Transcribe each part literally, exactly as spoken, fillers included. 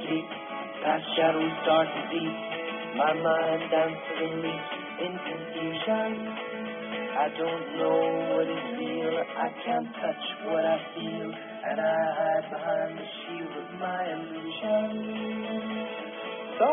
sleep, past shadows dark and deep. My mind dances and leaps in confusion. I don't know what is real, I can't touch what I feel, and I hide behind the shield of my illusion. So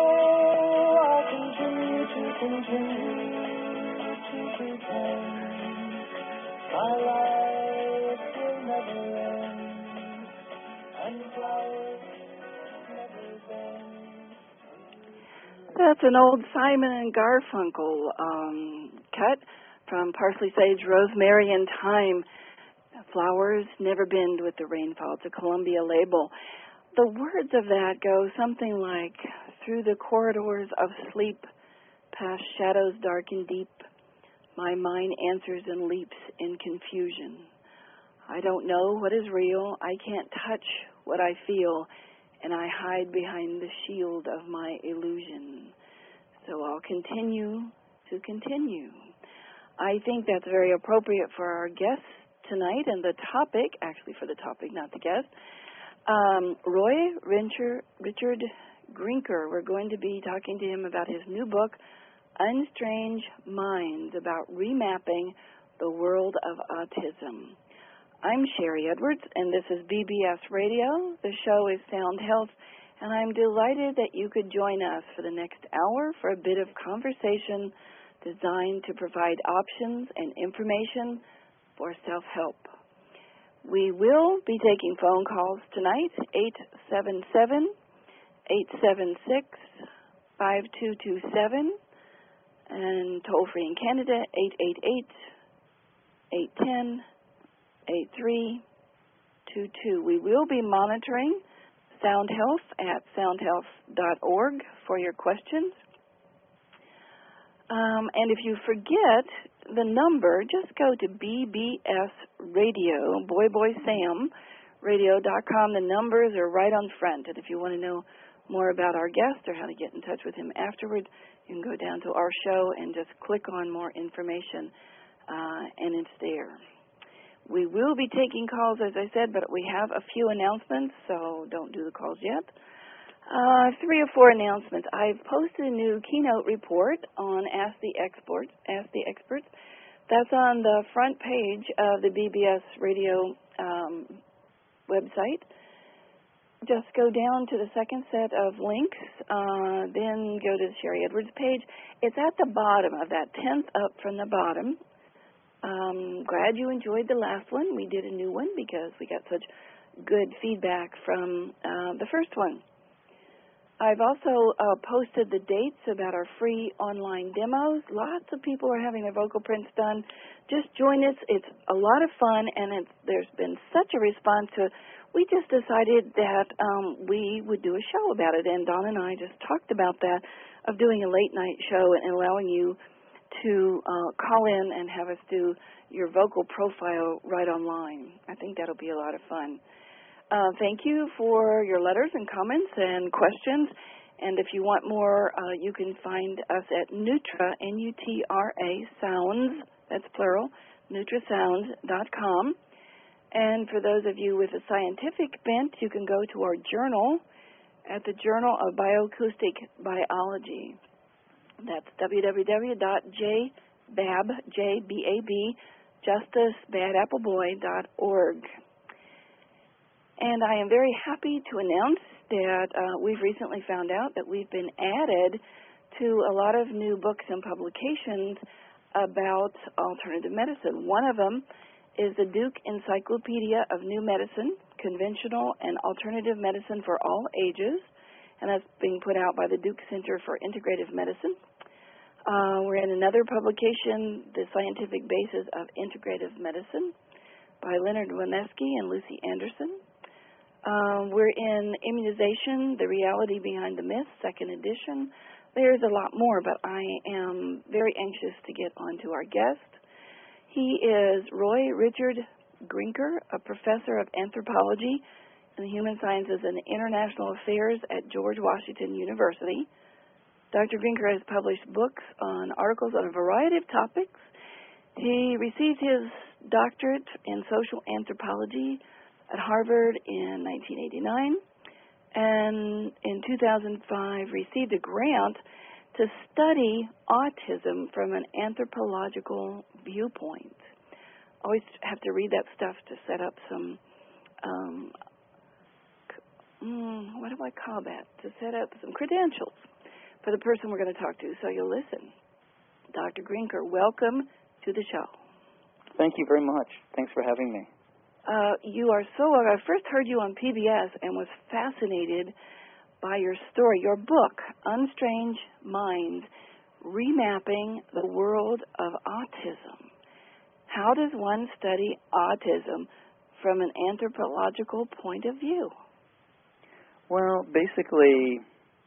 I continue to continue to pretend my life will never end, and flowers never bend. That's an old Simon and Garfunkel um, cut from Parsley, Sage, Rosemary, and Thyme. Flowers never bend with the rainfall. It's a Columbia label. The words of that go something like, through the corridors of sleep, past shadows dark and deep, my mind answers and leaps in confusion. I don't know what is real. I can't touch what I feel, and I hide behind the shield of my illusion. So I'll continue to continue. I think that's very appropriate for our guests tonight and the topic, actually for the topic, not the guest. Um, Roy Richard, Richard Grinker, we're going to be talking to him about his new book, Unstrange Minds, about remapping the world of autism. I'm Sherry Edwards, and this is B B S Radio. The show is Sound Health, and I'm delighted that you could join us for the next hour for a bit of conversation designed to provide options and information for self-help. We will be taking phone calls tonight, eight seven seven, eight seven six, five two two seven, and toll-free in Canada, eight eight eight, eight one zero, eight three two two. We will be monitoring Sound Health at sound health dot org for your questions. Um, and if you forget the number, just go to B B S Radio, Boy Boy Sam, radio dot com. The numbers are right on front. And if you want to know more about our guest or how to get in touch with him afterward, you can go down to our show and just click on more information, uh, and it's there. We will be taking calls, as I said, but we have a few announcements, so don't do the calls yet. Uh, three or four announcements. I've posted a new keynote report on Ask the Experts. Ask the Experts. That's on the front page of the B B S Radio um, website. Just go down to the second set of links, uh, then go to the Sherry Edwards page. It's at the bottom of that, tenth up from the bottom. Um, glad you enjoyed the last one. We did a new one because we got such good feedback from uh, the first one. I've also uh, posted the dates about our free online demos. Lots of people are having their vocal prints done. Just join us. It's a lot of fun, and it's, there's been such a response to it. We just decided that um, we would do a show about it, and Don and I just talked about that, of doing a late-night show and allowing you to uh, call in and have us do your vocal profile right online. I think that'll be a lot of fun. Uh, thank you for your letters and comments and questions. And if you want more, uh, you can find us at Nutra, N U T R A, Sounds, that's plural, nutrasounds dot com. And for those of you with a scientific bent, you can go to our journal at the Journal of Bioacoustic Biology. That's w w w dot j bab, J B A B, justice bad apple boy dot org. And I am very happy to announce that uh, we've recently found out that we've been added to a lot of new books and publications about alternative medicine. One of them is the Duke Encyclopedia of New Medicine, Conventional and Alternative Medicine for All Ages, and that's being put out by the Duke Center for Integrative Medicine. Uh, we're in another publication, The Scientific Basis of Integrative Medicine, by Leonard Wineski and Lucy Anderson. Uh, we're in Immunization, The Reality Behind the Myth, second edition. There's a lot more, but I am very anxious to get on to our guest. He is Roy Richard Grinker, a professor of anthropology and human sciences and international affairs at George Washington University. Doctor Grinker has published books on articles on a variety of topics. He received his doctorate in social anthropology at Harvard in nineteen eighty-nine and in two thousand five received a grant to study autism from an anthropological viewpoint. Always have to read that stuff to set up some, um, mm, what do I call that? To set up some credentials for the person we're going to talk to. So you'll listen. Doctor Grinker, welcome to the show. Thank you very much. Thanks for having me. Uh, you are so, I first heard you on P B S and was fascinated by your story, your book, Unstrange Minds, Remapping the World of Autism. How does one study autism from an anthropological point of view? Well, basically,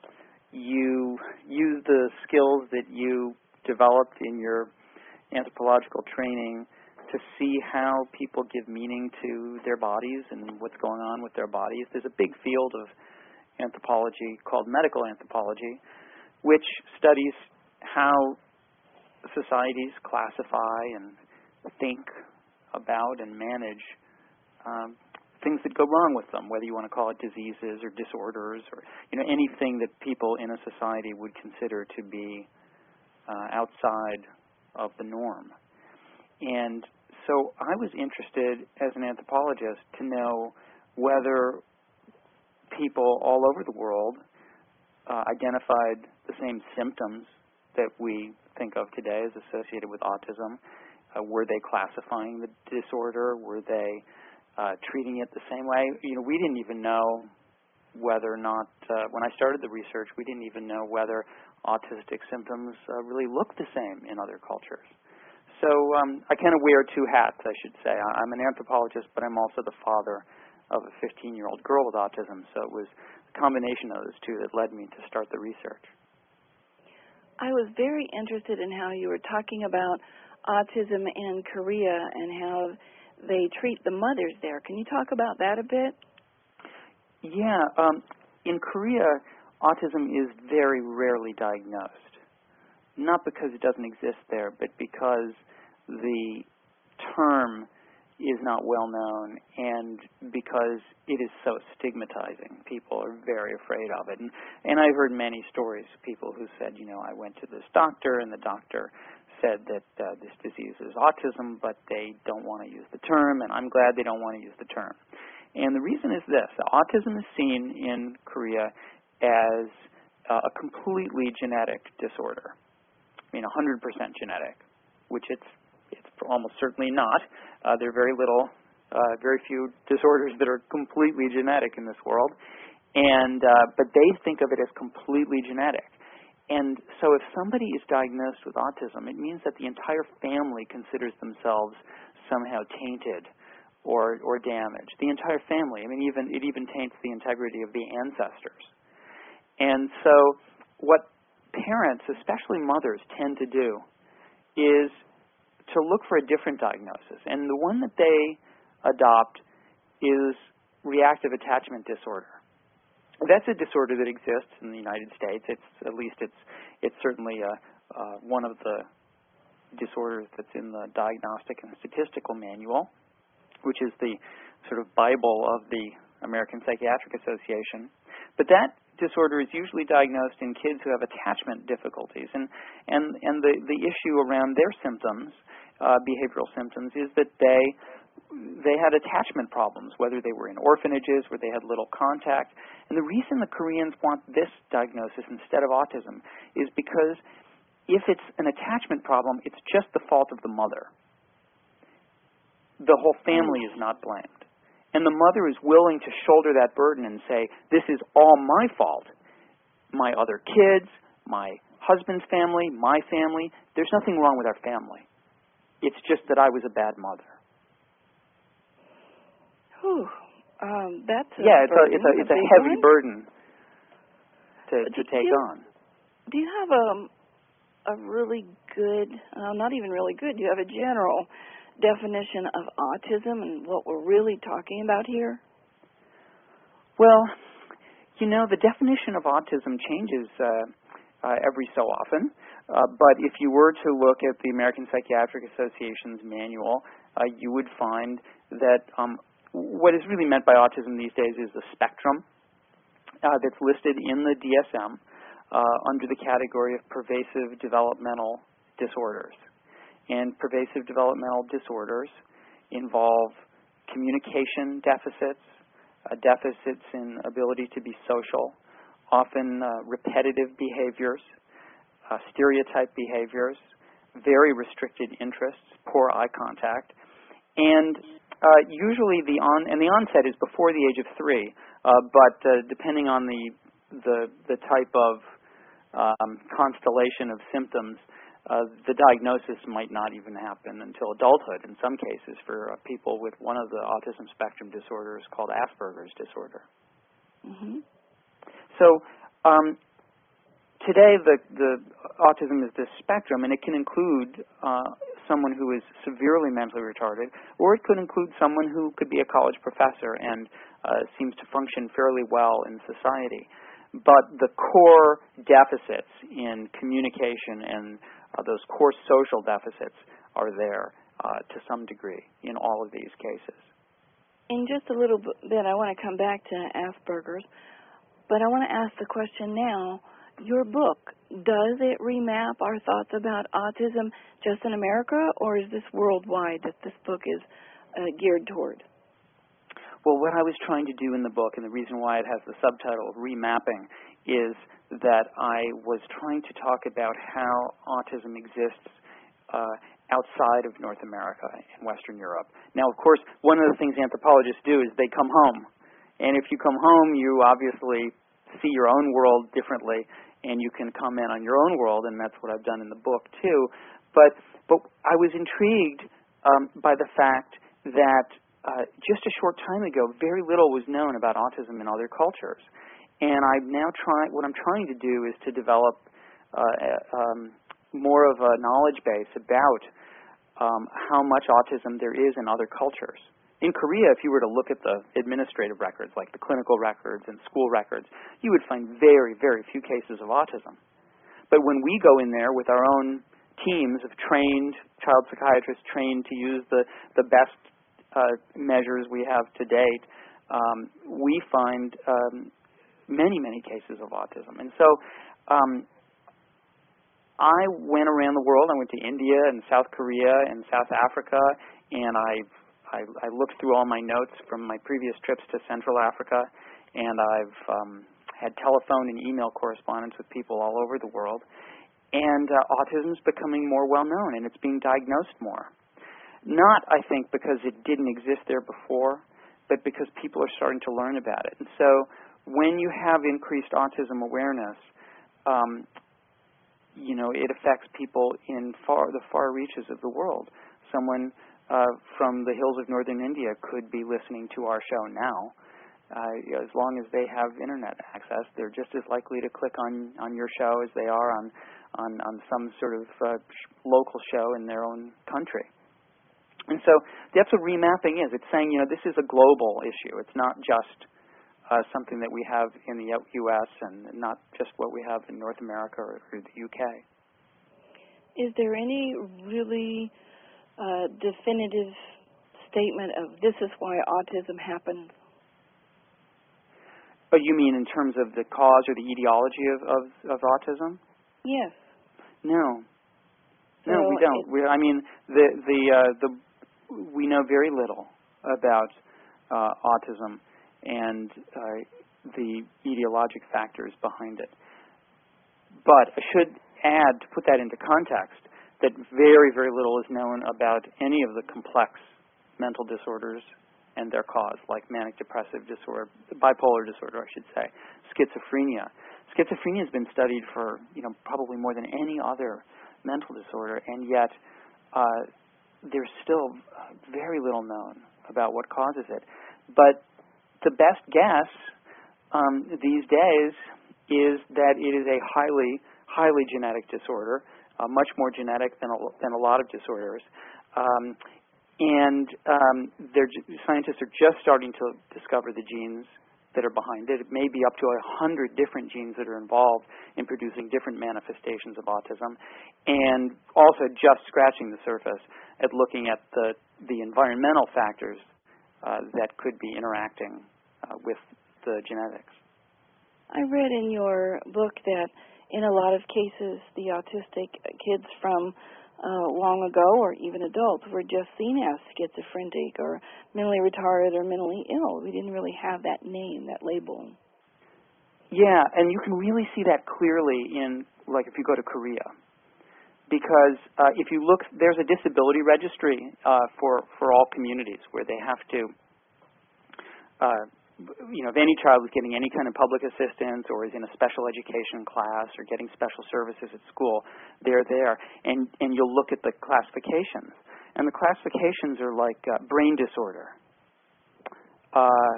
you use the skills that you developed in your anthropological training to see how people give meaning to their bodies and what's going on with their bodies. There's a big field of anthropology called medical anthropology, which studies how societies classify and think about and manage um, things that go wrong with them, whether you want to call it diseases or disorders or you know anything that people in a society would consider to be uh, outside of the norm. And so I was interested as an anthropologist to know whether people all over the world uh, identified the same symptoms that we think of today as associated with autism. Uh, were they classifying the disorder? Were they uh, treating it the same way? You know, we didn't even know whether or not, uh, when I started the research, we didn't even know whether autistic symptoms uh, really look the same in other cultures. So um, I kind of wear two hats, I should say. I'm an anthropologist, but I'm also the father of a fifteen-year-old girl with autism. So it was a combination of those two that led me to start the research. I was very interested in how you were talking about autism in Korea and how they treat the mothers there. Can you talk about that a bit? Yeah. Um, in Korea, autism is very rarely diagnosed. Not because it doesn't exist there, but because the term is not well known and because it is so stigmatizing. People are very afraid of it. And, and I've heard many stories of people who said, you know, I went to this doctor and the doctor said that uh, this disease is autism, but they don't want to use the term, and I'm glad they don't want to use the term. And the reason is this. Autism is seen in Korea as uh, a completely genetic disorder. I mean, one hundred percent genetic, which it's it's almost certainly not. Uh, there are very little, uh, very few disorders that are completely genetic in this world, and uh, but they think of it as completely genetic. And so if somebody is diagnosed with autism, it means that the entire family considers themselves somehow tainted or or damaged. The entire family. I mean, even it even taints the integrity of the ancestors. And so what parents, especially mothers, tend to do is to look for a different diagnosis. And the one that they adopt is reactive attachment disorder. That's a disorder that exists in the United States. It's at least it's it's certainly a, uh, one of the disorders that's in the Diagnostic and Statistical Manual, which is the sort of Bible of the American Psychiatric Association. But that disorder is usually diagnosed in kids who have attachment difficulties, and and and the the issue around their symptoms, uh, behavioral symptoms, is that they they had attachment problems, whether they were in orphanages where they had little contact. And the reason the Koreans want this diagnosis instead of autism is because if it's an attachment problem, it's just the fault of the mother. The whole family is not blamed. And the mother is willing to shoulder that burden and say, this is all my fault. My other kids, my husband's family, my family, there's nothing wrong with our family. It's just that I was a bad mother. Whew. Um, that's a yeah, it's burden, a it's a it's a, a heavy one. burden to do, to take do, on. Do you have a a really good, uh, not even really good, do you have a general definition of autism and what we're really talking about here? Well, you know, the definition of autism changes uh, uh, every so often. Uh, but if you were to look at the American Psychiatric Association's manual, uh, you would find that um, what is really meant by autism these days is a spectrum. uh, that's listed in the D S M uh, under the category of pervasive developmental disorders. And pervasive developmental disorders involve communication deficits, uh, deficits in ability to be social, often uh, repetitive behaviors, uh, stereotype behaviors, very restricted interests, poor eye contact, and uh, usually the on and the onset is before the age of three. Uh, but uh, depending on the the the type of um, constellation of symptoms, uh, the diagnosis might not even happen until adulthood. In some cases, for uh, people with one of the autism spectrum disorders called Asperger's disorder. Mm-hmm. So. Um, Today, the, the autism is this spectrum, and it can include uh, someone who is severely mentally retarded, or it could include someone who could be a college professor and uh, seems to function fairly well in society. But the core deficits in communication and uh, those core social deficits are there uh, to some degree in all of these cases. In just a little bit, I want to come back to Asperger's, but I want to ask the question now. Your book, does it remap our thoughts about autism just in America, or is this worldwide that this book is uh, geared toward? Well, what I was trying to do in the book, and the reason why it has the subtitle of Remapping, is that I was trying to talk about how autism exists uh, outside of North America and Western Europe. Now, of course, one of the things anthropologists do is they come home. And if you come home, you obviously see your own world differently, and you can comment on your own world, and that's what I've done in the book too. But but I was intrigued um, by the fact that uh, just a short time ago, very little was known about autism in other cultures, and I'm now trying. What I'm trying to do is to develop uh, um, more of a knowledge base about um, how much autism there is in other cultures. In Korea, if you were to look at the administrative records, like the clinical records and school records, you would find very, very few cases of autism. But when we go in there with our own teams of trained child psychiatrists trained to use the, the best uh, measures we have to date, um, we find um, many, many cases of autism. And so um, I went around the world. I went to India and South Korea and South Africa, and I I, I looked through all my notes from my previous trips to Central Africa, and I've um, had telephone and email correspondence with people all over the world. And uh, autism is becoming more well-known, and it's being diagnosed more. Not, I think, because it didn't exist there before, but because people are starting to learn about it. And so when you have increased autism awareness, um, you know, it affects people in far the far reaches of the world. Someone Uh, from the hills of northern India could be listening to our show now. Uh, as long as they have internet access, they're just as likely to click on, on your show as they are on, on, on some sort of uh, local show in their own country. And so that's what remapping is. It's saying, you know, this is a global issue. It's not just uh, something that we have in the U S and not just what we have in North America or, or the U K. Is there any really Uh, definitive statement of this is why autism happens? Oh, you mean in terms of the cause or the etiology of, of, of autism? Yes. No. So no, we don't. We, I mean, the the uh, the we know very little about uh, autism and uh, the etiologic factors behind it. But I should add, to put that into context, that very, very little is known about any of the complex mental disorders and their cause, like manic depressive disorder, bipolar disorder, I should say, schizophrenia. Schizophrenia has been studied for, you know, probably more than any other mental disorder, and yet uh, there's still very little known about what causes it. But the best guess um, these days is that it is a highly, highly genetic disorder. Uh, much more genetic than a, than a lot of disorders. Um, and um, scientists are just starting to discover the genes that are behind it. It may be up to a hundred different genes that are involved in producing different manifestations of autism, and also just scratching the surface at looking at the, the environmental factors uh, that could be interacting uh, with the genetics. I read in your book that in a lot of cases, the autistic kids from uh, long ago, or even adults, were just seen as schizophrenic or mentally retarded or mentally ill. We didn't really have that name, that label. Yeah, and you can really see that clearly in, like, if you go to Korea. Because uh, if you look, there's a disability registry uh, for, for all communities where they have to, uh, you know, if any child is getting any kind of public assistance or is in a special education class or getting special services at school, they're there. And, and you'll look at the classifications. And the classifications are like uh, brain disorder, uh,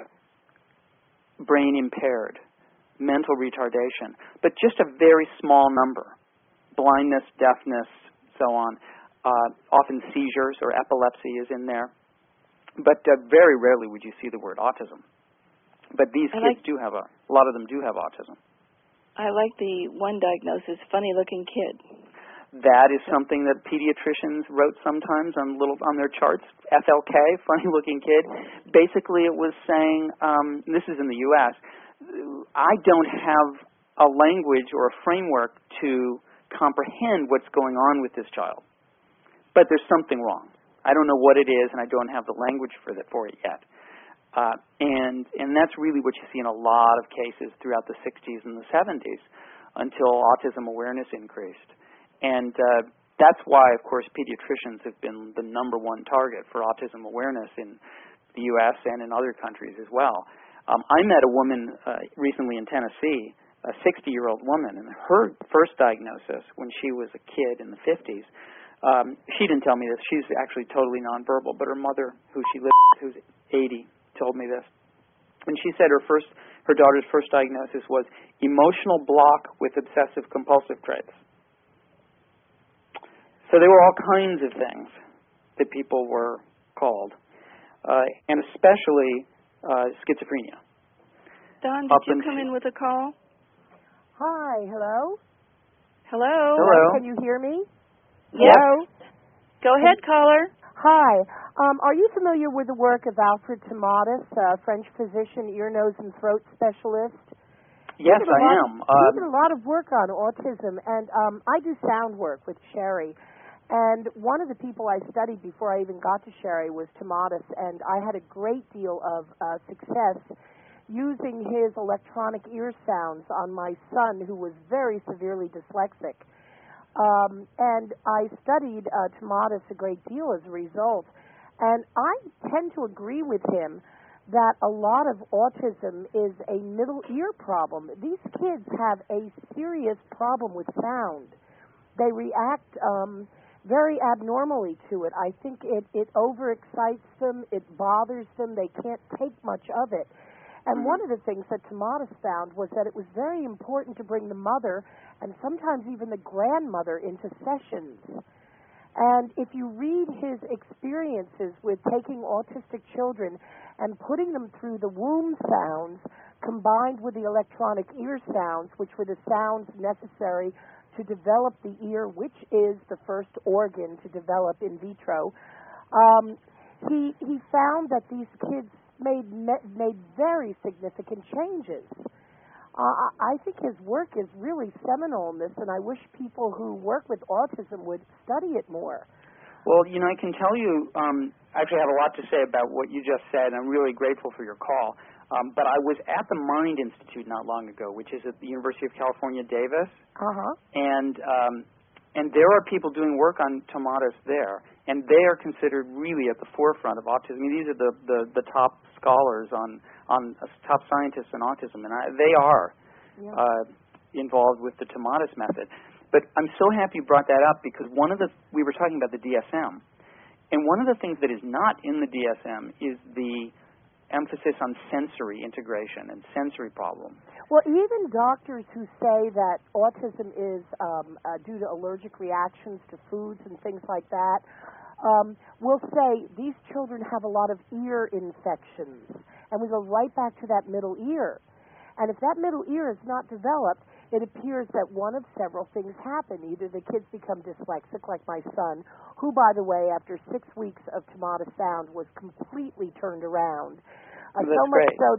brain impaired, mental retardation, but just a very small number. Blindness, deafness, so on. Uh, often seizures or epilepsy is in there. But uh, very rarely would you see the word autism. But these I kids like, do have a, a lot of them do have autism. I like the one diagnosis, funny-looking kid. That is something that pediatricians wrote sometimes on little on their charts. F L K, funny-looking kid. Basically, it was saying, um, this is in the U S, I don't have a language or a framework to comprehend what's going on with this child. But there's something wrong. I don't know what it is, and I don't have the language for it, for it yet. Uh, and and that's really what you see in a lot of cases throughout the sixties and the seventies until autism awareness increased. And uh, that's why, of course, pediatricians have been the number one target for autism awareness in the U S and in other countries as well. Um, I met a woman uh, recently in Tennessee, a sixty-year-old woman, and her first diagnosis when she was a kid in the fifties, um, she didn't tell me this. She's actually totally nonverbal, but her mother, who she lived with, who's eighty, told me this. And she said her first, her daughter's first diagnosis was emotional block with obsessive compulsive traits. So there were all kinds of things that people were called, uh, and especially uh, schizophrenia. Don, did you come in with a call? Hi, hello? Hello? Hello. Can you hear me? Yes. Hello? Go ahead, caller. Hi. Um, are you familiar with the work of Alfred Tomatis, a French physician, ear, nose, and throat specialist? Yes, I lot, am. Um, he did a lot of work on autism, and um, I do sound work with Sherry. And one of the people I studied before I even got to Sherry was Tomatis, and I had a great deal of uh, success using his electronic ear sounds on my son, who was very severely dyslexic. Um, and I studied uh, Tomatis a great deal as a result. And I tend to agree with him that a lot of autism is a middle ear problem. These kids have a serious problem with sound. They react um, very abnormally to it. I think it, it overexcites them. It bothers them. They can't take much of it. And one of the things that Tomatis found was that it was very important to bring the mother and sometimes even the grandmother into sessions. And if you read his experiences with taking autistic children and putting them through the womb sounds combined with the electronic ear sounds, which were the sounds necessary to develop the ear, which is the first organ to develop in vitro, um, he, he found that these kids made made very significant changes. Uh, I think his work is really seminal in this, and I wish people who work with autism would study it more. Well, you know, I can tell you, um, I actually have a lot to say about what you just said, and I'm really grateful for your call. Um, but I was at the Mind Institute not long ago, which is at the University of California, Davis. Uh-huh. And um, and there are people doing work on Tomatis there, and they are considered really at the forefront of autism. I mean, these are the, the, the top scholars on, on uh, top scientists in autism, and I, they are yeah. uh, involved with the Tomatis method. But I'm so happy you brought that up because one of the, we were talking about the D S M, and one of the things that is not in the D S M is the emphasis on sensory integration and sensory problem. Well, even doctors who say that autism is um, uh, due to allergic reactions to foods and things like that um, will say these children have a lot of ear infections. And we go right back to that middle ear. And if that middle ear is not developed, it appears that one of several things happen. Either the kids become dyslexic, like my son, who, by the way, after six weeks of Tomatis sound, was completely turned around. Uh, so much great. so that so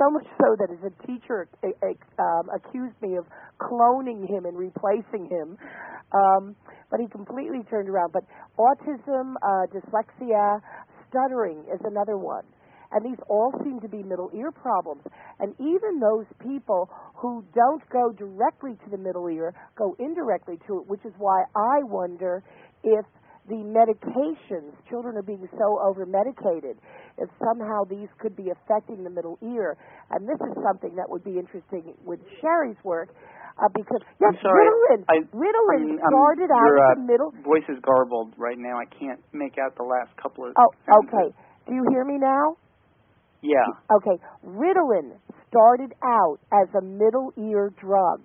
so much so that as a teacher uh, um, accused me of cloning him and replacing him. Um, but he completely turned around. But autism, uh, dyslexia, stuttering is another one. And these all seem to be middle ear problems. And even those people who don't go directly to the middle ear go indirectly to it, which is why I wonder if the medications, children are being so over-medicated, if somehow these could be affecting the middle ear. And this is something that would be interesting with Sherry's work, uh, because, yes, I'm sorry, Ritalin, I, Ritalin I'm, started I'm, out your, at uh, the middle... voice is garbled right now. I can't make out the last couple of Oh, sentences. okay. Do you hear me now? Yeah. Okay. Ritalin started out as a middle ear drug.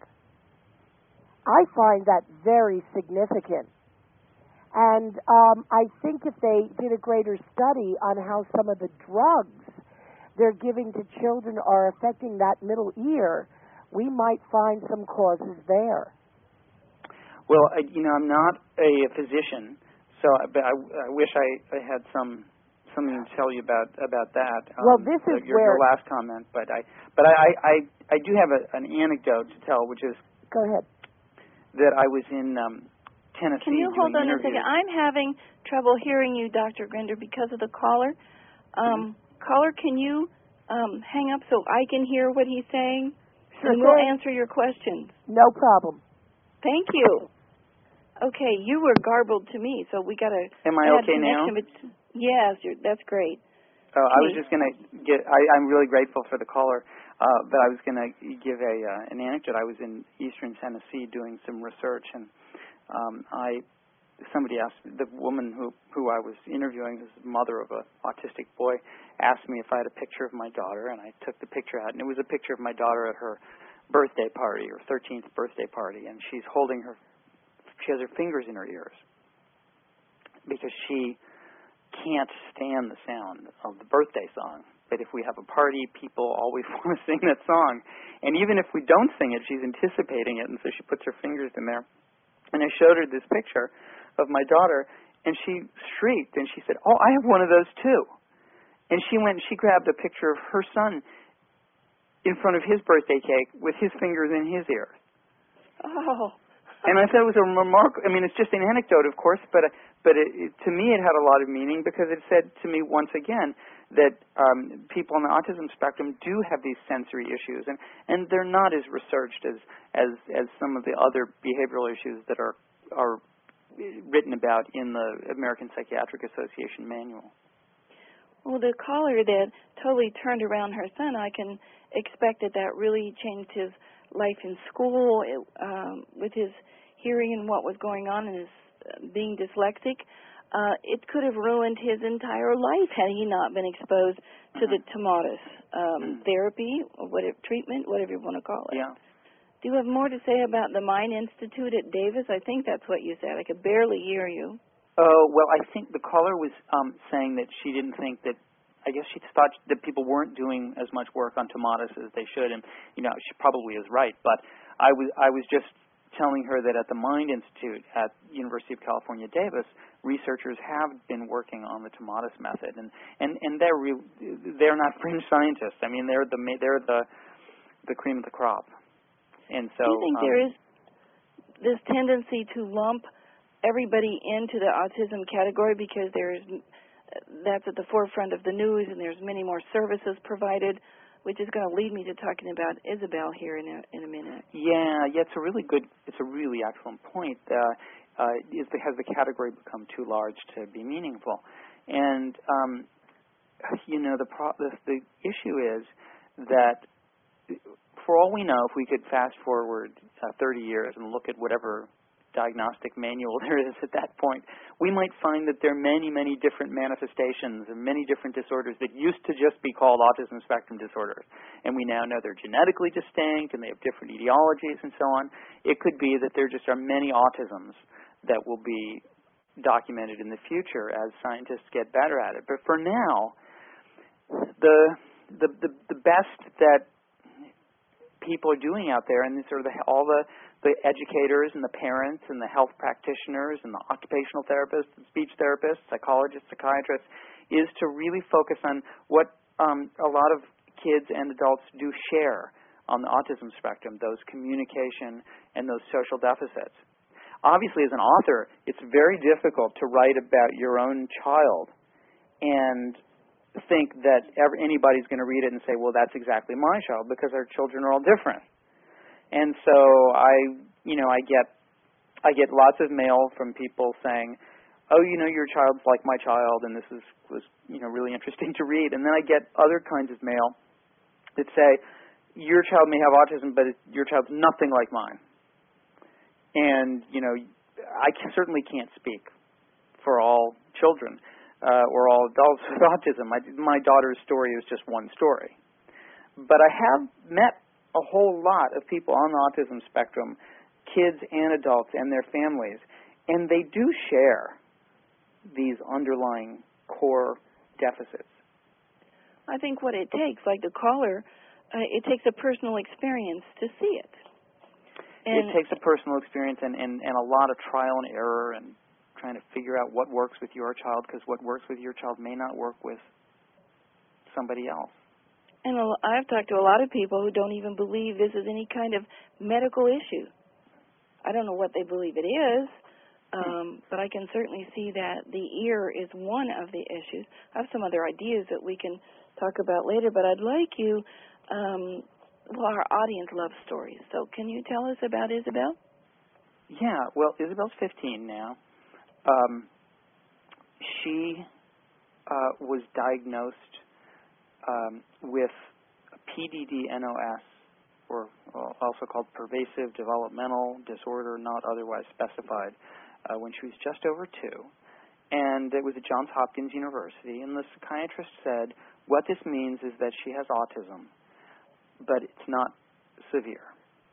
I find that very significant. And um, I think if they did a greater study on how some of the drugs they're giving to children are affecting that middle ear, we might find some causes there. Well, I, you know, I'm not a physician, so I, but I, I wish I, I had some something to tell you about about that. Um, well, this is your, where your last comment, but I but I I, I do have a, an anecdote to tell, which is go ahead. That I was in um, Tennessee. Can you hold on doing a second? I'm having trouble hearing you, Doctor Grinder, because of the caller. Um, mm-hmm. Caller, can you um, hang up so I can hear what he's saying? Sure and we'll thing. answer your questions. No problem. Thank you. Okay, you were garbled to me, so we got to. Am I okay now? Bet- yes, you're, that's great. Oh, I was just going to get. I, I'm really grateful for the caller, uh, but I was going to give a uh, an anecdote. I was in Eastern Tennessee doing some research, and um, I somebody asked the woman who who I was interviewing, who's the mother of an autistic boy, asked me if I had a picture of my daughter, and I took the picture out, and it was a picture of my daughter at her birthday party, her thirteenth birthday party, and she's holding her. She has her fingers in her ears because she can't stand the sound of the birthday song. But if we have a party, people always want to sing that song. And even if we don't sing it, she's anticipating it, and so she puts her fingers in there. And I showed her this picture of my daughter, and she shrieked, and she said, "Oh, I have one of those too." And she went and she grabbed a picture of her son in front of his birthday cake with his fingers in his ears. Oh. And I thought it was a remarkable, I mean, it's just an anecdote, of course, but but it, it, to me it had a lot of meaning because it said to me once again that um, people on the autism spectrum do have these sensory issues, and, and they're not as researched as, as, as some of the other behavioral issues that are, are written about in the American Psychiatric Association manual. Well, the caller that totally turned around her son, I can expect that that really changed his life in school, it, um, with his hearing and what was going on and his uh, being dyslexic. Uh, it could have ruined his entire life had he not been exposed to mm-hmm. the Tomatis um, mm-hmm. therapy, or whatever, treatment, whatever you want to call it. Yeah. Do you have more to say about the Mind Institute at Davis? I think that's what you said. I could barely hear you. Oh, uh, well, I think the caller was um, saying that she didn't think that I guess she thought that people weren't doing as much work on Tomatis as they should, and you know she probably is right. But I was I was just telling her that at the Mind Institute at University of California, Davis, researchers have been working on the Tomatis method, and and and they're re- they're not fringe scientists. I mean, they're the they're the the cream of the crop. And so, do you think um, there is this tendency to lump everybody into the autism category because there's that's at the forefront of the news, and there's many more services provided, which is going to lead me to talking about Isabel here in a, in a minute. Yeah, yeah, it's a really good, it's a really excellent point. Uh, uh, is the, has the category become too large to be meaningful? And um, you know, the, pro- the the issue is that, for all we know, if we could fast forward uh, thirty years and look at whatever diagnostic manual there is at that point, we might find that there are many, many different manifestations and many different disorders that used to just be called autism spectrum disorders. And we now know they're genetically distinct and they have different etiologies and so on. It could be that there just are many autisms that will be documented in the future as scientists get better at it. But for now, the the the, the best that people are doing out there, and sort of the, all the the educators and the parents and the health practitioners and the occupational therapists and speech therapists, psychologists, psychiatrists, is to really focus on what um, a lot of kids and adults do share on the autism spectrum, those communication and those social deficits. Obviously, as an author, it's very difficult to write about your own child and think that ever, anybody's going to read it and say, well, that's exactly my child, because our children are all different. And so I, you know, I get, I get lots of mail from people saying, oh, you know, your child's like my child, and this is, was, you know, really interesting to read. And then I get other kinds of mail that say, your child may have autism, but it, your child's nothing like mine. And, you know, I can, certainly can't speak for all children uh, or all adults with autism. My, my daughter's story is just one story. But I have met a whole lot of people on the autism spectrum, kids and adults and their families, and they do share these underlying core deficits. I think what it takes, like the caller, uh, it takes a personal experience to see it. And it takes a personal experience and, and, and a lot of trial and error and trying to figure out what works with your child, because what works with your child may not work with somebody else. And I've talked to a lot of people who don't even believe this is any kind of medical issue. I don't know what they believe it is, um, but I can certainly see that the ear is one of the issues. I have some other ideas that we can talk about later, but I'd like you, um, well, our audience loves stories, so can you tell us about Isabel? Yeah, well, Isabel's fifteen now. Um, she uh, was diagnosed um, with P D D N O S, or also called pervasive developmental disorder not otherwise specified, uh, when she was just over two. And it was at Johns Hopkins University, and the psychiatrist said, what this means is that she has autism, but it's not severe.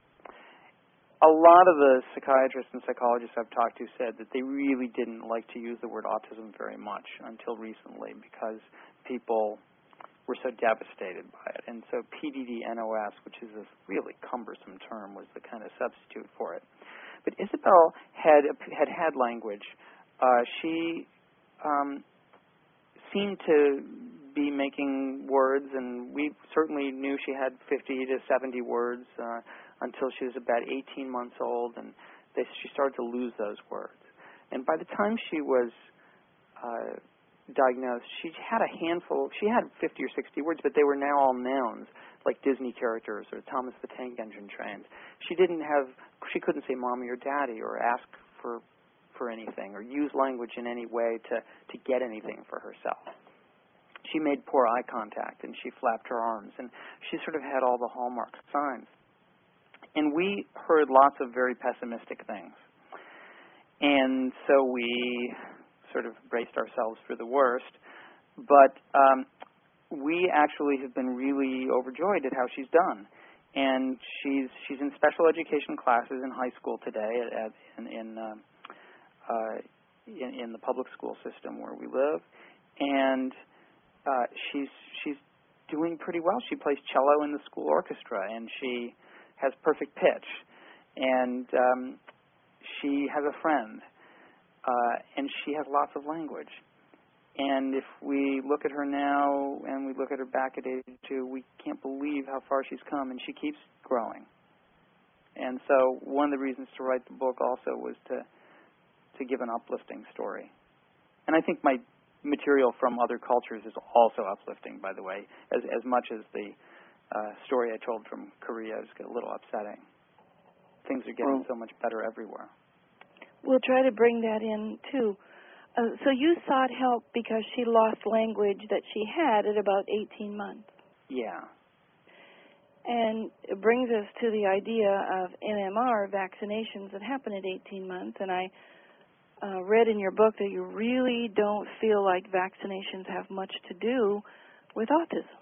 A lot of the psychiatrists and psychologists I've talked to said that they really didn't like to use the word autism very much until recently, because people were so devastated by it. And so P D D N O S, which is this really cumbersome term, was the kind of substitute for it. But Isabel had had, had language. Uh, she um, seemed to be making words, and we certainly knew she had fifty to seventy words uh, until she was about eighteen months old, and they, she started to lose those words. And by the time she was uh, diagnosed, she had a handful, she had fifty or sixty words, but they were now all nouns, like Disney characters or Thomas the Tank Engine trains. She didn't have, she couldn't say mommy or daddy or ask for for anything or use language in any way to, to get anything for herself. She made poor eye contact, and she flapped her arms, and she sort of had all the hallmark signs. And we heard lots of very pessimistic things. And so we sort of braced ourselves for the worst. But um, we actually have been really overjoyed at how she's done. And she's she's in special education classes in high school today at, at, in, in, uh, uh, in, in the public school system where we live. And uh, she's she's doing pretty well. She plays cello in the school orchestra, and she has perfect pitch. And um, she has a friend, uh, and she has lots of language. And if we look at her now and we look at her back at age two, we can't believe how far she's come, and she keeps growing. And so one of the reasons to write the book also was to to give an uplifting story. And I think my material from other cultures is also uplifting, by the way, as as much as the uh, story I told from Korea is a little upsetting. Things are getting so much better everywhere. We'll try to bring that in, too. Uh, so you sought help because she lost language that she had at about eighteen months. Yeah. And it brings us to the idea of M M R vaccinations that happen at eighteen months. And I uh, read in your book that you really don't feel like vaccinations have much to do with autism.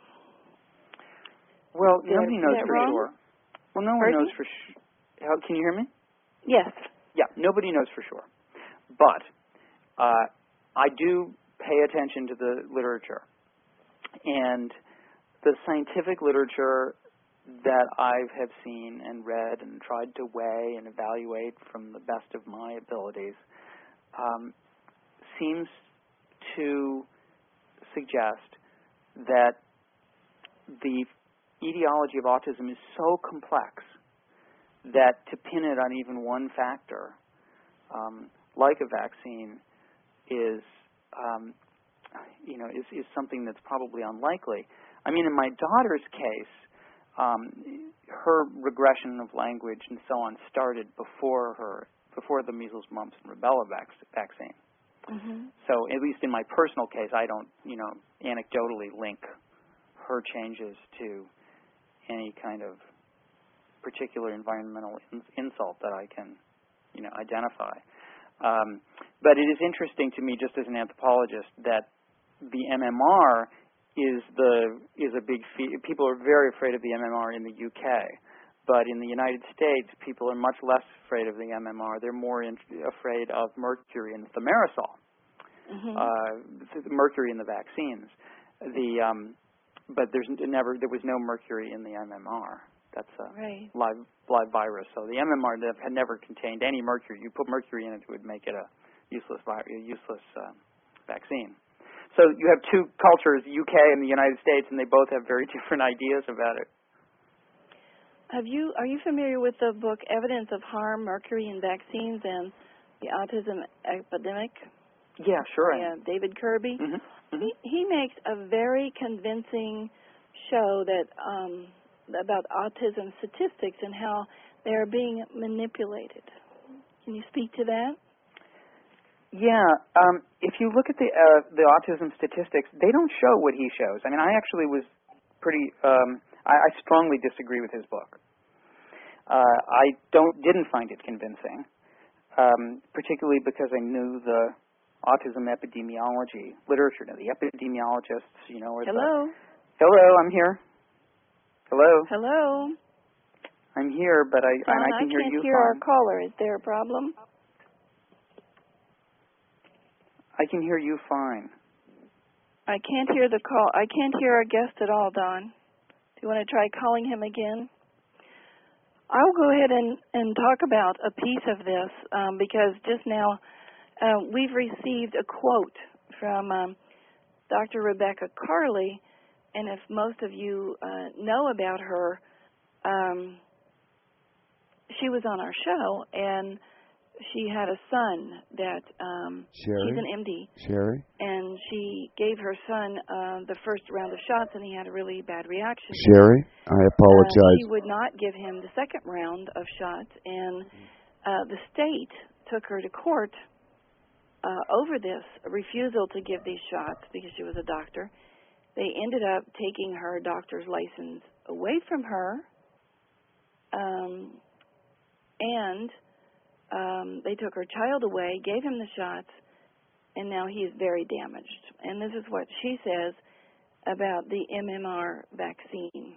Well, Is nobody knows that for wrong? sure. Well, no one Pardon? knows for sure. How, can you hear me? Yes. Yeah, nobody knows for sure. But uh, I do pay attention to the literature. And the scientific literature that I have seen and read and tried to weigh and evaluate from the best of my abilities um, seems to suggest that the etiology of autism is so complex that to pin it on even one factor, um, like a vaccine, is um, you know is, is something that's probably unlikely. I mean, in my daughter's case, um, her regression of language and so on started before her before the measles, mumps, and rubella vac- vaccine. Mm-hmm. So, at least in my personal case, I don't, you know, anecdotally link her changes to any kind of particular environmental in- insult that I can, you know, identify. Um, but it is interesting to me, just as an anthropologist, that the M M R is the is a big fe- people are very afraid of the M M R in the U K, but in the United States, people are much less afraid of the M M R. They're more in- afraid of mercury and thimerosal, Mm-hmm. uh, the mercury in the vaccines. The um, but there's never there was no mercury in the M M R. That's a right. live live virus. So the M M R had never contained any mercury. You put mercury in it, it would make it a useless vi- a useless uh, vaccine. So you have two cultures, U K and the United States, and they both have very different ideas about it. Have you are you familiar with the book Evidence of Harm, Mercury in Vaccines and the Autism Epidemic? Yeah, sure. Yeah, David Kirby. Mm-hmm. Mm-hmm. He he makes a very convincing show that um, about autism statistics and how they are being manipulated. Can you speak to that? Yeah, um, if you look at the uh, the autism statistics, they don't show what he shows. I mean, I actually was pretty. Um, I, I strongly disagree with his book. Uh, I don't didn't find it convincing, um, particularly because I knew the autism epidemiology literature. Now, the epidemiologists, you know, are Hello. the, hello, I'm here. Hello. Hello. I'm here, but I John, and I can I hear can't you hear fine. our caller. Is there a problem? I can hear you fine. I can't hear the call. I can't hear our guest at all, Don. Do you want to try calling him again? I'll go ahead and, and talk about a piece of this um, because just now uh, we've received a quote from um, Doctor Rebecca Carley, and if most of you uh, know about her, um, she was on our show, and she had a son that um, she's an M D. Sherry? And she gave her son uh, the first round of shots, and he had a really bad reaction. Sherry, I apologize. Uh, she would not give him the second round of shots, and uh, the state took her to court uh, over this refusal to give these shots because she was a doctor. They ended up taking her doctor's license away from her, um, and um, they took her child away, gave him the shots, and now he is very damaged. And this is what she says about the M M R vaccine.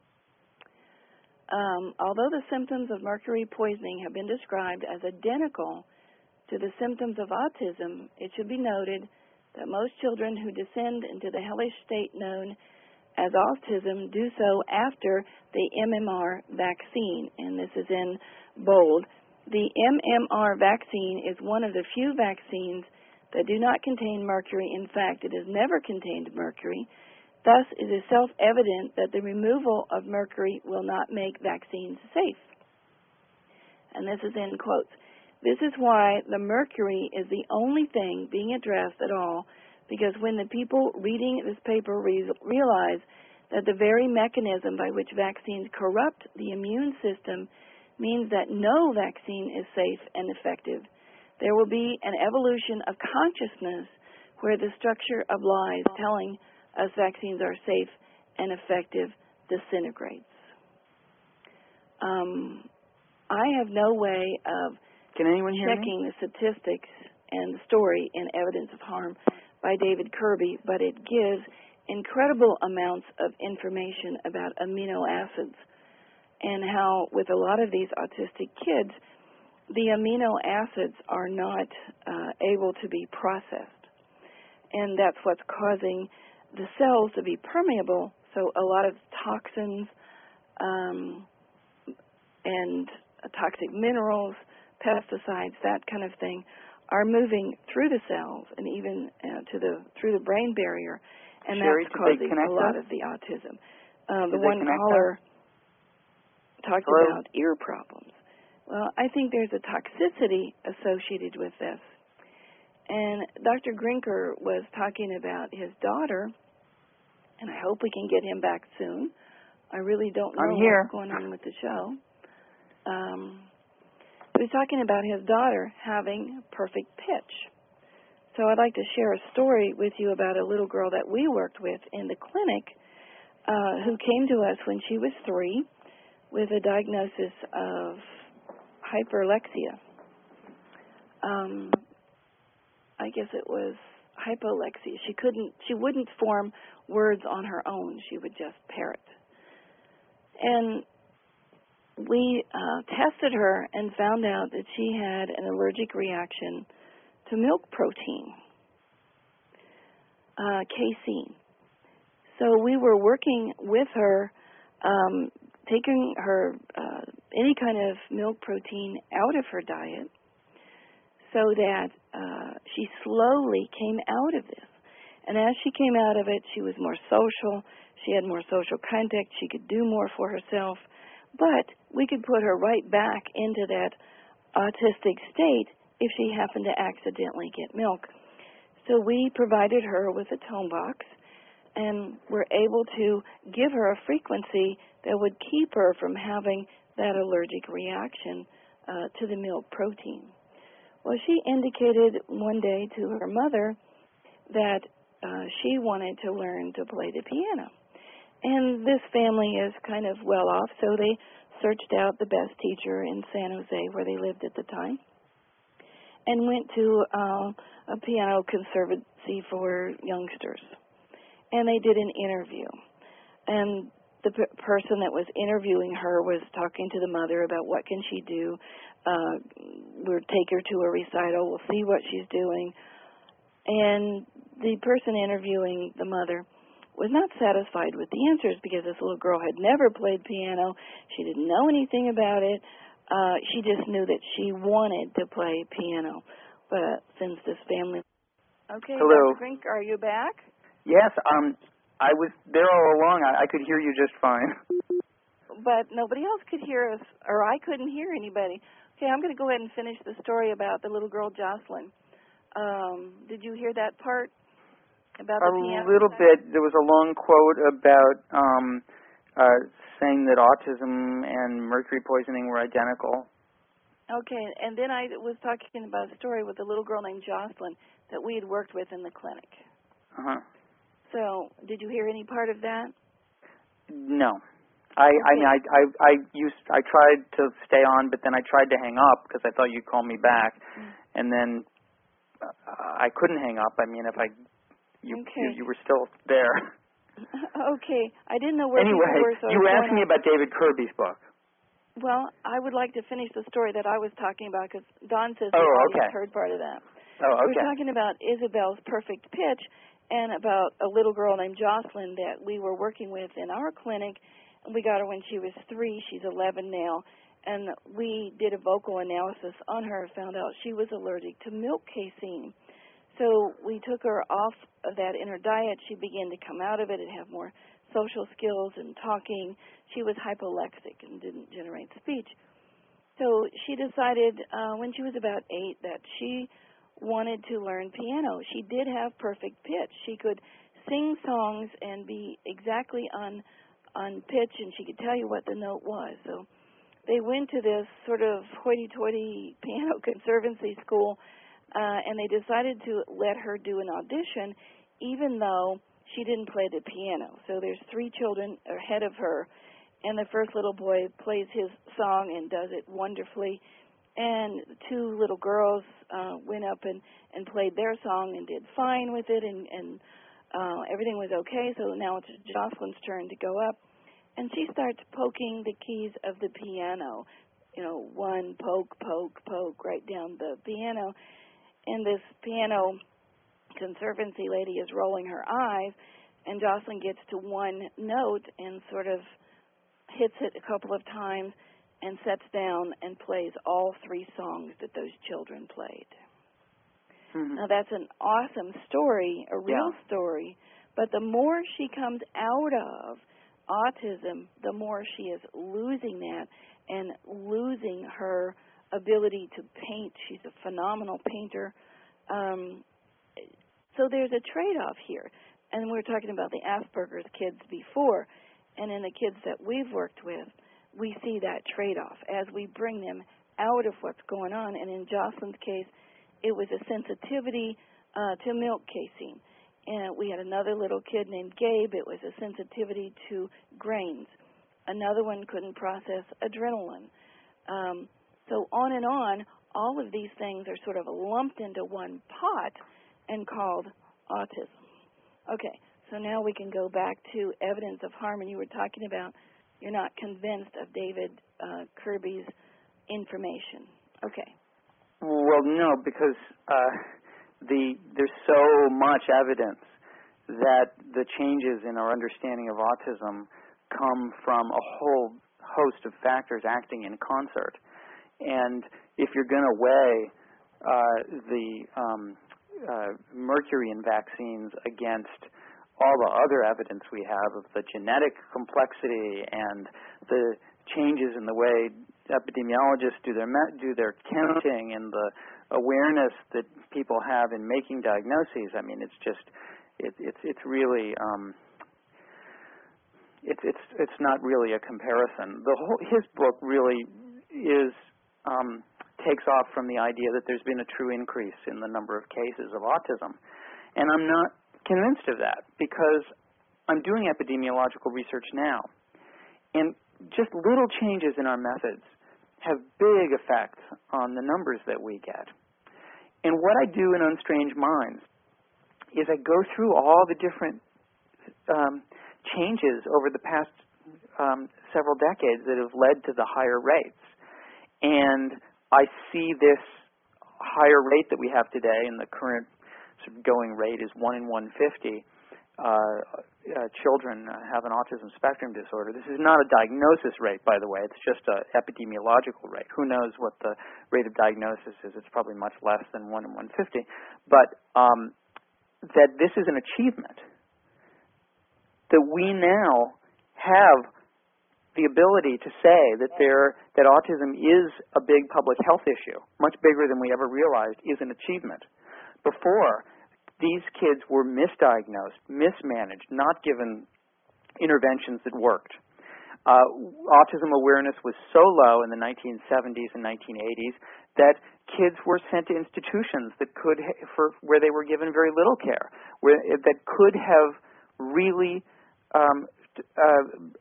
Um, although the symptoms of mercury poisoning have been described as identical to the symptoms of autism, it should be noted that most children who descend into the hellish state known as autism do so after the M M R vaccine, and this is in bold. The M M R vaccine is one of the few vaccines that do not contain mercury. In fact, it has never contained mercury. Thus, it is self-evident that the removal of mercury will not make vaccines safe. And this is in quotes. This is why the mercury is the only thing being addressed at all, because when the people reading this paper re- realize that the very mechanism by which vaccines corrupt the immune system means that no vaccine is safe and effective, there will be an evolution of consciousness where the structure of lies telling us vaccines are safe and effective disintegrates. Um, I have no way of Can anyone hear checking me? the statistics and the story in Evidence of Harm by David Kirby, but it gives incredible amounts of information about amino acids and how with a lot of these autistic kids, the amino acids are not uh, able to be processed. And that's what's causing the cells to be permeable, so a lot of toxins um, and uh, toxic minerals, pesticides, that kind of thing, are moving through the cells and even uh, to the through the brain barrier, and Sherry, that's did they causing connect a lot us? of the autism. Uh, the Did they one connect caller talked Hello? about ear problems. Well, I think there's a toxicity associated with this. And Doctor Grinker was talking about his daughter, and I hope we can get him back soon. I really don't know I'm here. what's going on with the show. Um, he was talking about his daughter having perfect pitch. So I'd like to share a story with you about a little girl that we worked with in the clinic uh, who came to us when she was three with a diagnosis of hyperlexia. Um, I guess it was hypolexia. She couldn't, she wouldn't form words on her own. She would just parrot. And we uh, tested her and found out that she had an allergic reaction to milk protein, uh, casein. So we were working with her, um, taking her uh, any kind of milk protein out of her diet so that uh, she slowly came out of this. And as she came out of it, she was more social. She had more social contact. She could do more for herself. But we could put her right back into that autistic state if she happened to accidentally get milk. So we provided her with a tone box and were able to give her a frequency that would keep her from having that allergic reaction uh, to the milk protein. Well, she indicated one day to her mother that uh, she wanted to learn to play the piano. And this family is kind of well off, so they searched out the best teacher in San Jose, where they lived at the time, and went to uh, a piano conservancy for youngsters. And they did an interview. And the p- person that was interviewing her was talking to the mother about what can she do. Uh, we'll take her to a recital. We'll see what she's doing. And the person interviewing the mother was not satisfied with the answers because this little girl had never played piano. She didn't know anything about it. Uh, she just knew that she wanted to play piano. But since this family... Okay, Hello. Doctor Grink, are you back? Yes, um, I was there all along. I, I could hear you just fine. But nobody else could hear us, or I couldn't hear anybody. Okay, I'm going to go ahead and finish the story about the little girl, Jocelyn. Um, did you hear that part about the A piano? little bit. There was a long quote about um, uh, saying that autism and mercury poisoning were identical. Okay, and then I was talking about a story with a little girl named Jocelyn that we had worked with in the clinic. Uh-huh. So, did you hear any part of that? No. I, Okay. I mean, I, I, I used, I tried to stay on, but then I tried to hang up because I thought you'd call me back, Mm. and then uh, I couldn't hang up. I mean, if I, you, Okay. you, you were still there. Okay, I didn't know where Anyway, people were. So you were I was asking me going on. about David Kirby's book. Well, I would like to finish the story that I was talking about because Don says Oh, the audience okay. heard part of that. Oh, We okay. were talking about Isabel's perfect pitch and about a little girl named Jocelyn that we were working with in our clinic. We got her when she was three. She's eleven now. And we did a vocal analysis on her and found out she was allergic to milk casein. So we took her off of that in her diet. She began to come out of it and have more social skills and talking. She was hypolexic and didn't generate speech. So she decided uh, when she was about eight that she wanted to learn piano. She did have perfect pitch. She could sing songs and be exactly on on pitch, and she could tell you what the note was. So they went to this sort of hoity-toity piano conservancy school, uh, and they decided to let her do an audition, even though she didn't play the piano. So there's three children ahead of her, and the first little boy plays his song and does it wonderfully. And two little girls uh, went up and, and played their song and did fine with it, and, and uh, everything was okay. So now it's Jocelyn's turn to go up. And she starts poking the keys of the piano, you know, one poke, poke, poke, right down the piano. And this piano conservancy lady is rolling her eyes, and Jocelyn gets to one note and sort of hits it a couple of times and sets down and plays all three songs that those children played. Mm-hmm. Now, that's an awesome story, a real Yeah. story, but the more she comes out of autism, the more she is losing that and losing her ability to paint. She's a phenomenal painter. Um, so there's a trade-off here. And we were talking about the Asperger's kids before, and in the kids that we've worked with, we see that trade-off as we bring them out of what's going on. And in Jocelyn's case, it was a sensitivity uh, to milk casein. And we had another little kid named Gabe. It was a sensitivity to grains. Another one couldn't process adrenaline. Um, so on and on, all of these things are sort of lumped into one pot and called autism. Okay, so now we can go back to evidence of harm. And you were talking about you're not convinced of David uh, Kirby's information. Okay. Well, no, because uh, the there's so much evidence that the changes in our understanding of autism come from a whole host of factors acting in concert. And if you're going to weigh uh, the um, uh, mercury in vaccines against all the other evidence we have of the genetic complexity and the changes in the way epidemiologists do their do their counting and the awareness that people have in making diagnoses, I mean, it's just it, it's it's really um, it's it's it's not really a comparison. The whole his book really is um, takes off from the idea that there's been a true increase in the number of cases of autism, and I'm not convinced of that because I'm doing epidemiological research now, and just little changes in our methods have big effects on the numbers that we get. And what I do in Unstrange Minds is I go through all the different um, changes over the past um, several decades that have led to the higher rates. And I see this higher rate that we have today, and the current sort of going rate is one in one hundred fifty. Uh, uh, children uh, have an autism spectrum disorder. This is not a diagnosis rate, by the way. It's just an epidemiological rate. Who knows what the rate of diagnosis is? It's probably much less than one in one hundred fifty. But um, that this is an achievement, that we now have the ability to say that there that autism is a big public health issue, much bigger than we ever realized, is an achievement. Before, these kids were misdiagnosed, mismanaged, not given interventions that worked. Uh, autism awareness was so low in the nineteen seventies and nineteen eighties that kids were sent to institutions that could, ha- for where they were given very little care, where that could have really um, uh,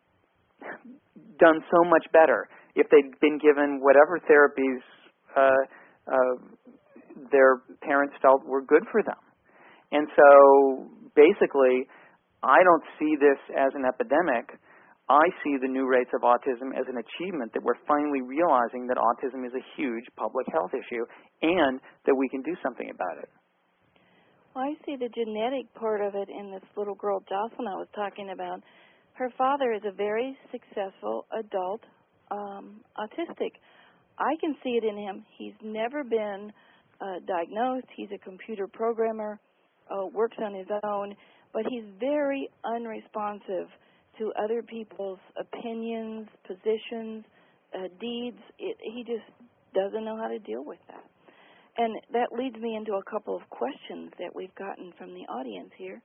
done so much better if they'd been given whatever therapies uh, uh, their parents felt were good for them. And so, basically, I don't see this as an epidemic. I see the new rates of autism as an achievement that we're finally realizing that autism is a huge public health issue and that we can do something about it. Well, I see the genetic part of it in this little girl, Jocelyn, I was talking about. Her father is a very successful adult um, autistic. I can see it in him. He's never been uh, diagnosed. He's a computer programmer. Uh, works on his own, but he's very unresponsive to other people's opinions, positions, uh, deeds. It, he just doesn't know how to deal with that. And that leads me into a couple of questions that we've gotten from the audience here.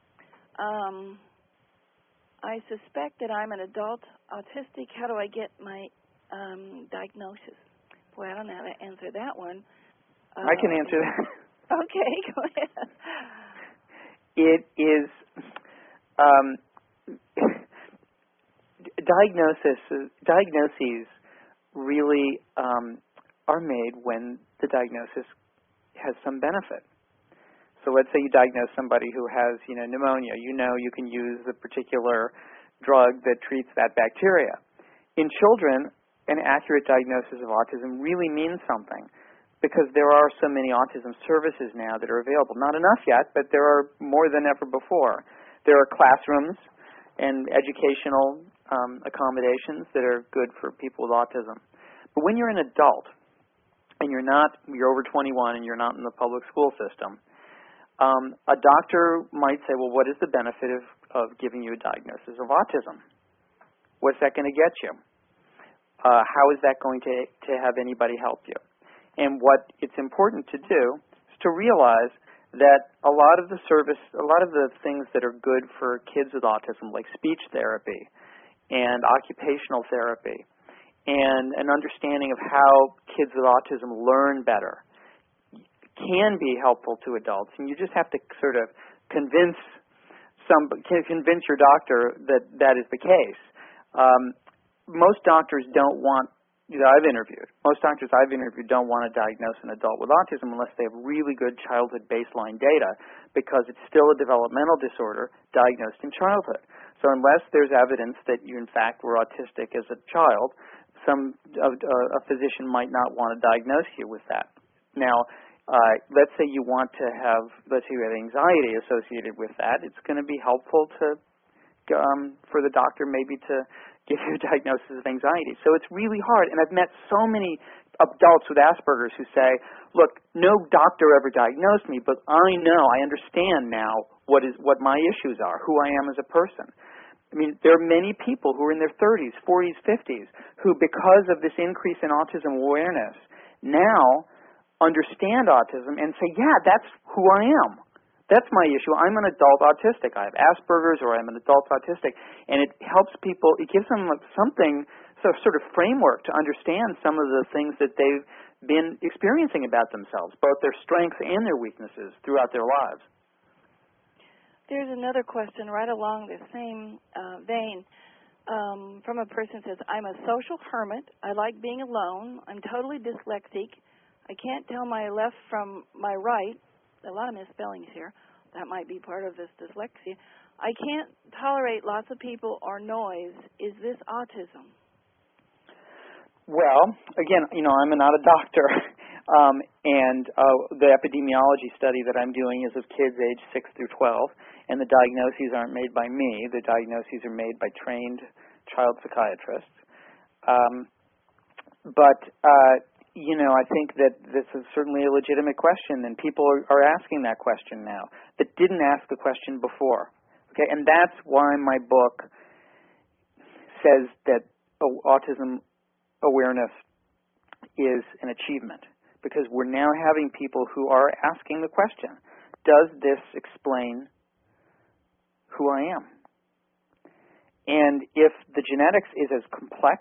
Um, I suspect that I'm an adult autistic. How do I get my um, diagnosis? Boy, I don't know how to answer that one. Uh, I can answer that. Okay, go ahead. It is um, diagnosis. Diagnoses really um, are made when the diagnosis has some benefit. So let's say you diagnose somebody who has, you know, pneumonia. You know you can use the particular drug that treats that bacteria. In children, an accurate diagnosis of autism really means something, because there are so many autism services now that are available. Not enough yet, but there are more than ever before. There are classrooms and educational um, accommodations that are good for people with autism. But when you're an adult and you're not, you're over twenty-one and you're not in the public school system, um, a doctor might say, well, what is the benefit of, of giving you a diagnosis of autism? What's that going to get you? Uh, how is that going to, to have anybody help you? And what it's important to do is to realize that a lot of the service, a lot of the things that are good for kids with autism, like speech therapy and occupational therapy, and an understanding of how kids with autism learn better, can be helpful to adults. And you just have to sort of convince some, convince your doctor that that is the case. Um, most doctors don't want, you know, I've interviewed, most doctors I've interviewed don't want to diagnose an adult with autism unless they have really good childhood baseline data, because it's still a developmental disorder diagnosed in childhood. So unless there's evidence that you in fact were autistic as a child, some uh, a physician might not want to diagnose you with that. Now, uh, let's say you want to have, let's say you have anxiety associated with that, it's going to be helpful to, um, for the doctor maybe to give you a diagnosis of anxiety. So it's really hard. And I've met so many adults with Asperger's who say, look, no doctor ever diagnosed me, but I know, I understand now what is what my issues are, who I am as a person. I mean, there are many people who are in their thirties, forties, fifties, who, because of this increase in autism awareness, now understand autism and say, yeah, that's who I am. That's my issue. I'm an adult autistic. I have Asperger's, or I'm an adult autistic. And it helps people, it gives them something, so sort of framework to understand some of the things that they've been experiencing about themselves, both their strengths and their weaknesses throughout their lives. There's another question right along the same uh, vein um, from a person who says, I'm a social hermit. I like being alone. I'm totally dyslexic. I can't tell my left from my right. A lot of misspellings here. That might be part of this dyslexia. I can't tolerate lots of people or noise. Is this autism? Well, again, you know, I'm not a doctor, um, and uh, the epidemiology study that I'm doing is of kids aged six through twelve, and the diagnoses aren't made by me. The diagnoses are made by trained child psychiatrists. Um, but uh, You know, I think that this is certainly a legitimate question, and people are, are asking that question now that didn't ask the question before. Okay, and that's why my book says that autism awareness is an achievement, because we're now having people who are asking the question, does this explain who I am? And if the genetics is as complex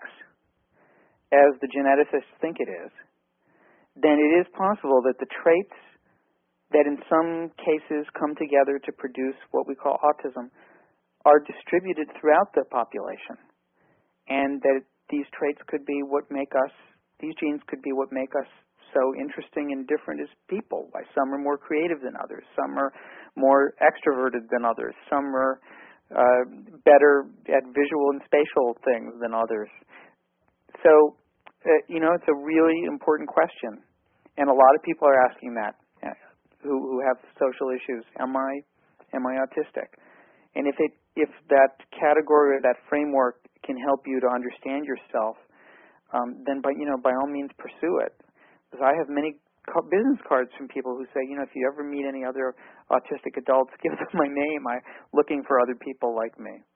as the geneticists think it is, then it is possible that the traits that in some cases come together to produce what we call autism are distributed throughout the population, and that these traits could be what make us, these genes could be what make us so interesting and different as people. Why some are more creative than others, some are more extroverted than others, some are uh, better at visual and spatial things than others. So, uh, you know, it's a really important question, and a lot of people are asking that, uh, who who have social issues. Am I, am I autistic? And if it if that category or that framework can help you to understand yourself, um, then by you know by all means pursue it. Because I have many ca- business cards from people who say, you know, if you ever meet any other autistic adults, give them my name. I'm looking for other people like me.